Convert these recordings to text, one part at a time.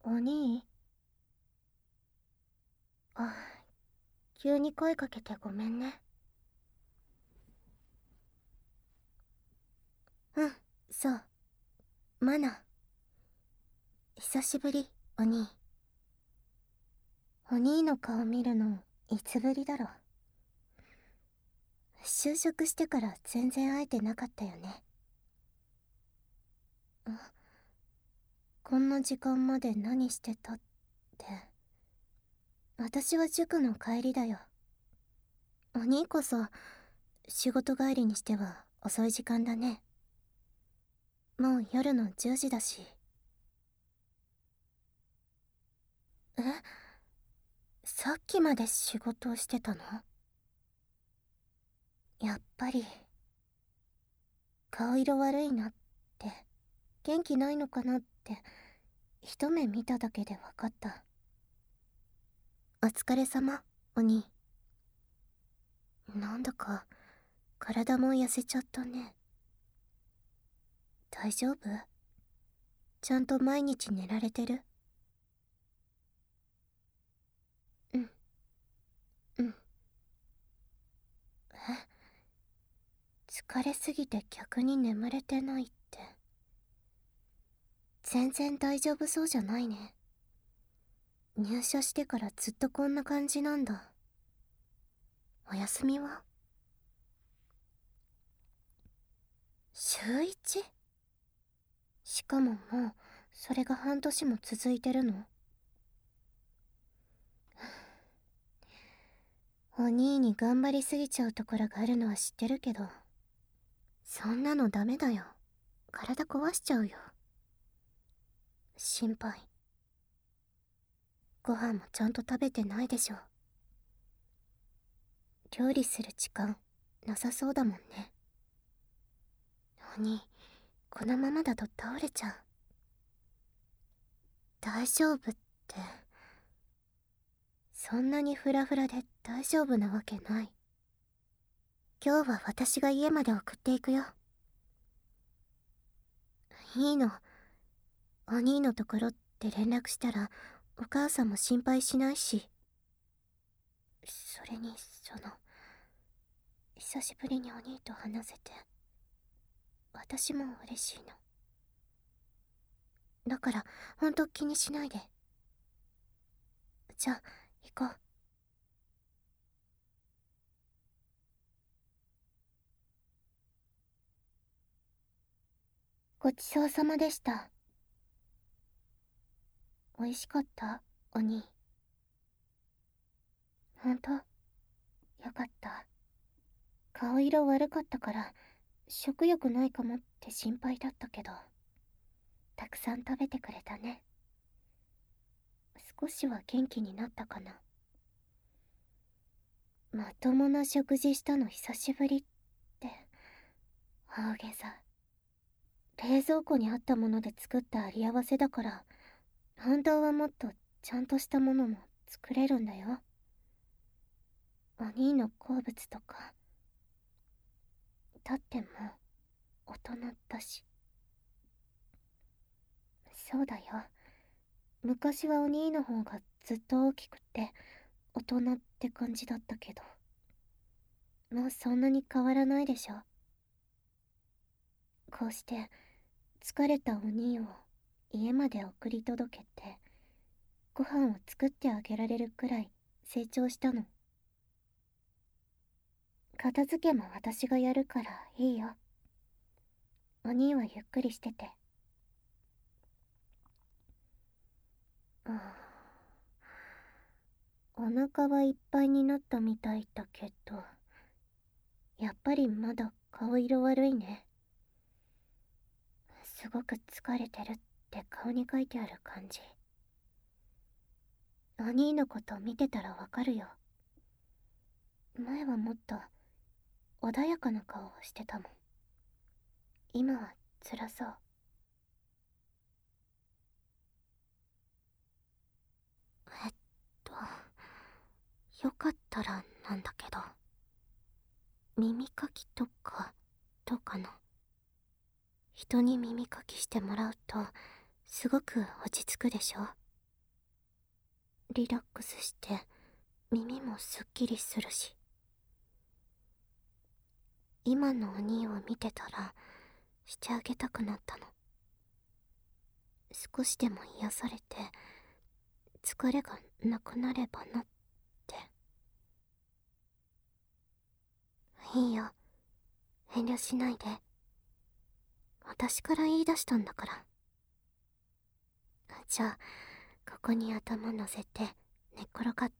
お兄。あ、急に声かけてごめんね。うん、そう。マナ。久しぶり、お兄。お兄の顔見るの、いつぶりだろ。就職してから全然会えてなかったよね。こんな時間まで何してたって。私は塾の帰りだよ。お兄こそ、仕事帰りにしては遅い時間だね。もう夜の10時だし。え？さっきまで仕事をしてたの？やっぱり、顔色悪いなって、元気ないのかなって、一目見ただけで分かった。お疲れ様、お兄。なんだか、体も痩せちゃったね。大丈夫？ちゃんと毎日寝られてる？うん、うん。疲れすぎて逆に眠れてないって。全然大丈夫そうじゃないね。入社してからずっとこんな感じなんだ。お休みは？週 1？ しかももうそれが半年も続いてるの？お兄に頑張りすぎちゃうところがあるのは知ってるけど、そんなのダメだよ。体壊しちゃうよ。心配。ご飯もちゃんと食べてないでしょ。料理する時間なさそうだもんね。お兄、このままだと倒れちゃう。大丈夫って、そんなにフラフラで大丈夫なわけない。今日は私が家まで送っていくよ。いいの。お兄のところって連絡したらお母さんも心配しないし。それに久しぶりにお兄と話せて私も嬉しいの。だからほんと気にしないで。じゃあ行こう。ごちそうさまでした。美味しかった、お兄。ほんとよかった。顔色悪かったから食欲ないかもって心配だったけど、たくさん食べてくれたね。少しは元気になったかな。まともな食事したの久しぶりって大げさ。冷蔵庫にあったもので作ったあり合わせだから、本当はもっとちゃんとしたものも作れるんだよ。お兄の好物とか。だってもう大人だし。そうだよ。昔はお兄の方がずっと大きくて大人って感じだったけど、もうそんなに変わらないでしょ。こうして疲れたお兄を家まで送り届けてご飯を作ってあげられるくらい成長したの。片付けも私がやるからいいよ。お兄はゆっくりしてて。お腹はいっぱいになったみたいだけど、やっぱりまだ顔色悪いね。すごく疲れてるって顔に書いてある感じ。お兄のこと見てたらわかるよ。前はもっと穏やかな顔をしてたもん。今は辛そう。えっと、よかったらなんだけど、耳かきとかどうかな。人に耳かきしてもらうとすごく落ち着くでしょ。 リラックスして耳もすっきりするし、今のお兄を見てたらしてあげたくなったの。少しでも癒されて疲れがなくなればなって。いいよ、遠慮しないで。私から言い出したんだから。じゃあここに頭乗せて寝っ転がって。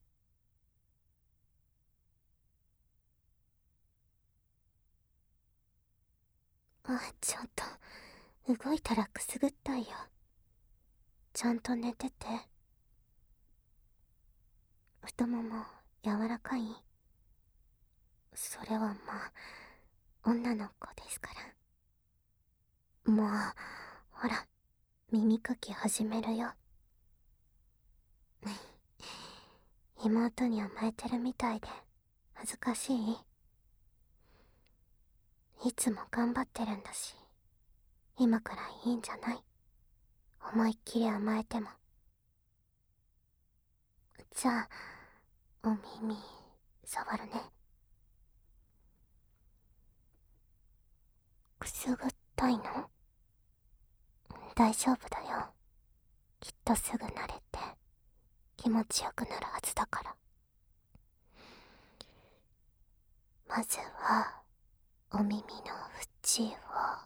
ちょっと動いたらくすぐったいよ。ちゃんと寝てて。太もも柔らかい？それはまあ女の子ですから。もうほら、耳かき始めるよ。妹に甘えてるみたいで恥ずかしい？いつも頑張ってるんだし、今からいいんじゃない？思いっきり甘えても。じゃあお耳触るね。くすぐったいの？大丈夫だよ。きっとすぐ慣れて気持ちよくなるはずだから。まずはお耳の縁を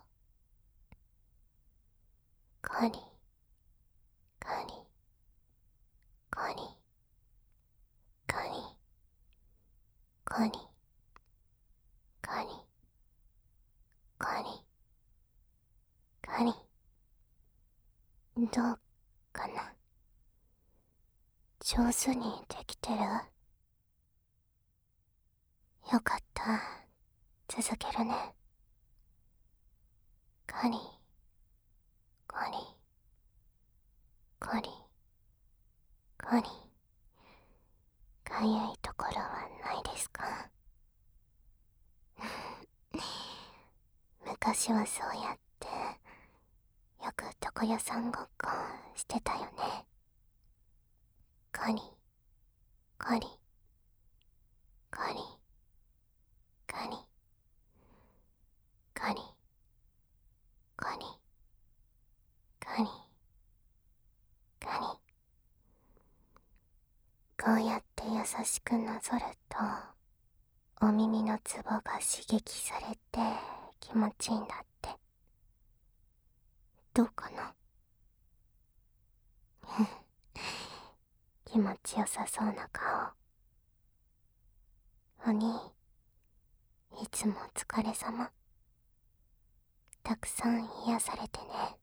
カリカリカリカリカリカリカリカリ。どうかな？上手にできてる？よかった。続けるね。カリカリカリカリ。かゆいところはないですか？昔はそうやってよく床屋さんごっこしてたよね。カリカリカリカリカリカリカリカリ。こうやって優しくなぞるとお耳のツボが刺激されて気持ちいいんだって。どうかな？気持ちよさそうな顔。お兄、いつもお疲れ様。たくさん癒されてね。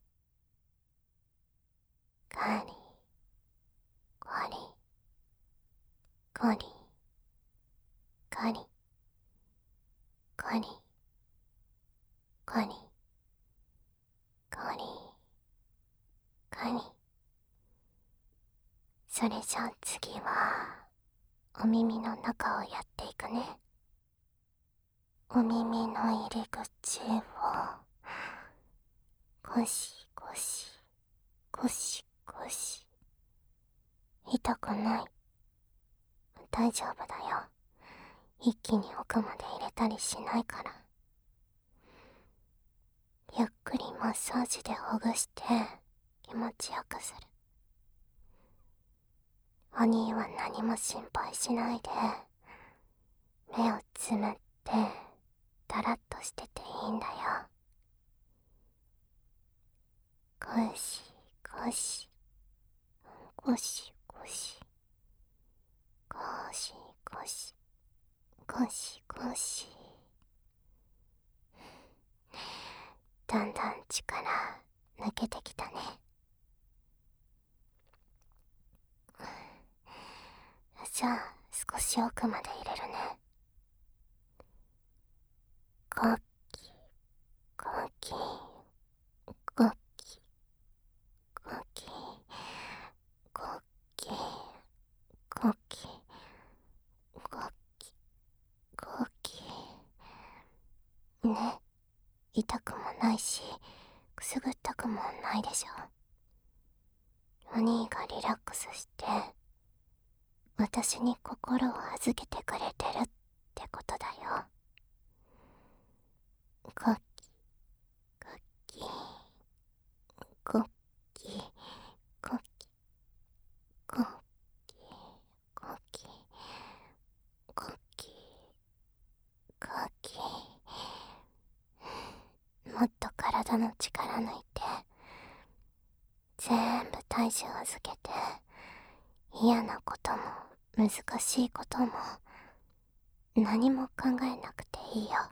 カリカリカリカリカリカリカリカリ。それじゃあ次はお耳の中をやっていくね。お耳の入り口をゴシゴシゴシゴシ。痛くない？大丈夫だよ。一気に奥まで入れたりしないから。ゆっくりマッサージでほぐして気持ちよくする。お兄は何も心配しないで目をつむってだらっとしてていいんだよ。ゴシゴシゴシゴシゴシゴシゴシゴシ。だんだん力抜けてきたね。じゃあ少し奥まで入れるね。ゴッキゴッキゴッキゴッキゴッキゴッキゴッキゴッキね。痛くもないしくすぐったくもないでしょ。 お兄がリラックスして私に心を預けてくれてるってことだよ。コッキーコッキーコッキーコッキーコッキーコッキーコッキー、もっと体の力抜いて全部体重預けて、嫌なことも難しいことも何も考えなくていいよ。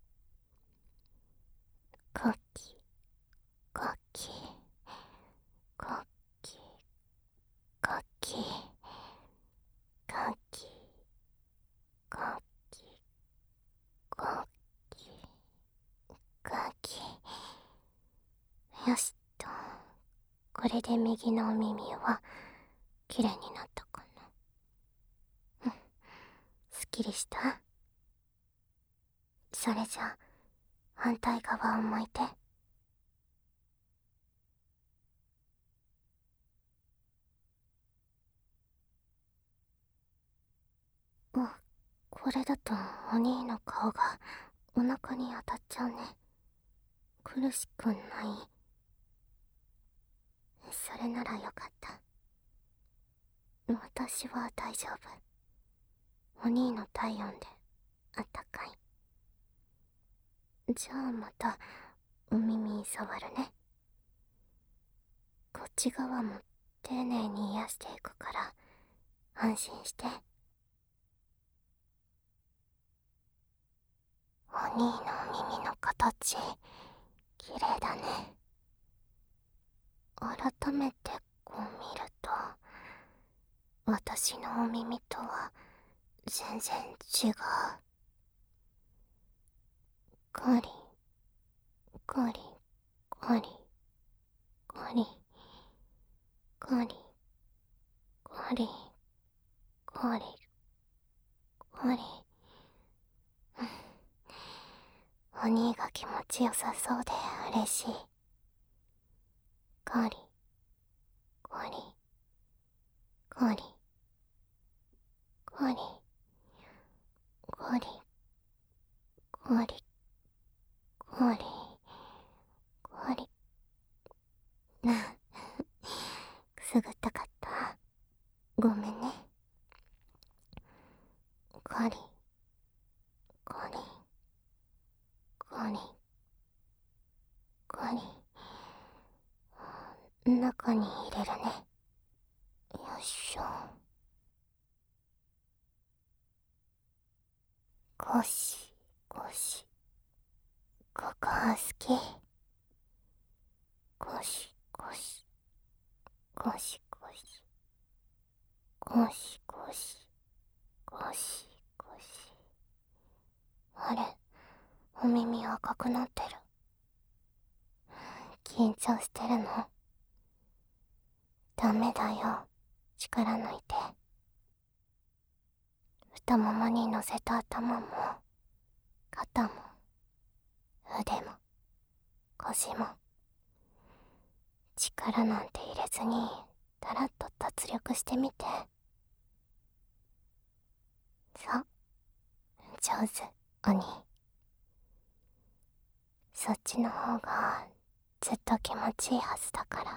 コッキーコッキーコッキーコッキーコッキーコッキーコッキーコッキー。よしと、これで右のお耳はきれいになったかな。すっきりした？それじゃ反対側を向いて。これだとお兄の顔がお腹に当たっちゃうね。苦しくない？それならよかった。私は大丈夫。お兄の体温であったかい。じゃあまたお耳触るね。こっち側も丁寧に癒していくから安心して。お兄の耳の形綺麗だね。改めてこう見ると私のお耳とは全然違う。ガリガリガリガリガリガリガリガリ。お兄が気持ちよさそうで嬉しい。ガリガリガリガリガリガリガリガリ。くすぐったかった？ごめんね。ガリガリガリガリ。中に入れるね。よいしょ。ゴシゴシ、ここは好き。ゴシゴシゴシゴシゴシゴシゴシゴシ。あれ、お耳赤くなってる。緊張してるの？ダメだよ、力抜いて。太ももに乗せた頭も肩も腕も腰も力なんて入れずにだらっと脱力してみて。そう、上手、鬼。そっちの方がずっと気持ちいいはずだから。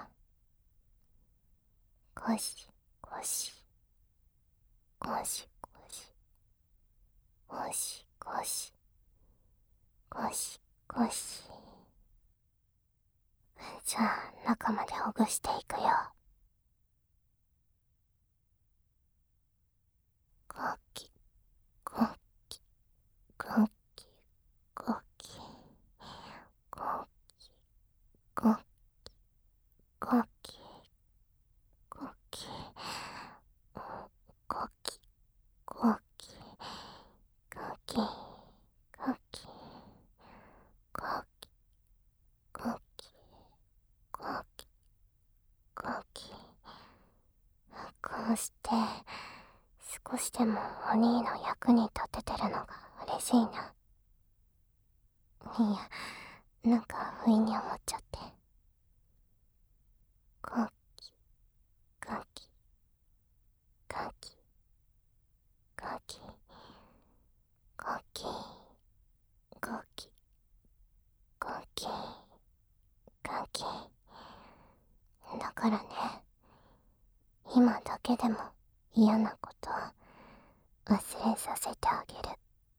ゴシゴシゴシゴシゴシゴシゴシゴシ。じゃあ中までほぐしていくよ。ゴキゴキゴキゴキゴキゴキゴキゴキゴキゴキゴキゴキゴキゴキゴキゴキ。こうして少しでもお兄の役に立ててるのが嬉しいな。いや、なんか不意に思っちゃって。ゴキゴキゴキゴキゴキ。だからね、今だけでも嫌なこと忘れさせてあげる。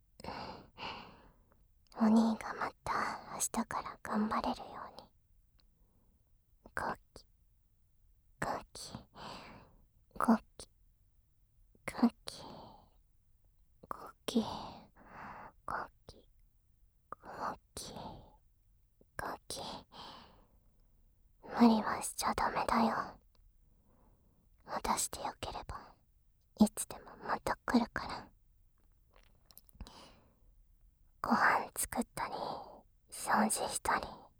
お兄がまた明日から頑張れるように。ゴキゴキゴキゴキゴキゴキゴキゴキ。無理はしちゃダメだよ。私でよければいつでもまた来るから。ご飯作ったり掃除したり、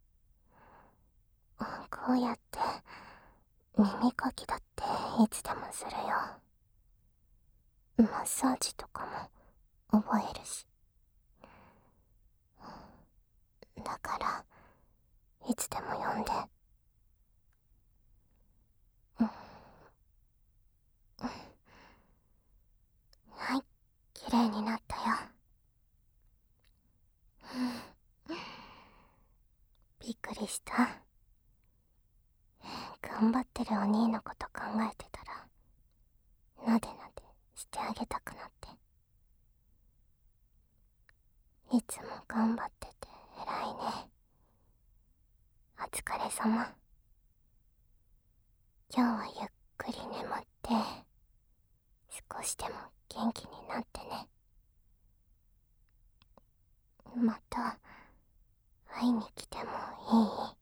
こうやって耳かきだっていつでもするよ。マッサージとかも覚えるし。だからいつでも呼んで。はい、綺麗になったよ。びっくりした。頑張ってるお兄のこと考えてたらなでなでしてあげたくなって。いつも頑張ってて偉いね。お疲れ様。今日はゆっくり眠って少しでも元気になってね。また会いに来てもいい？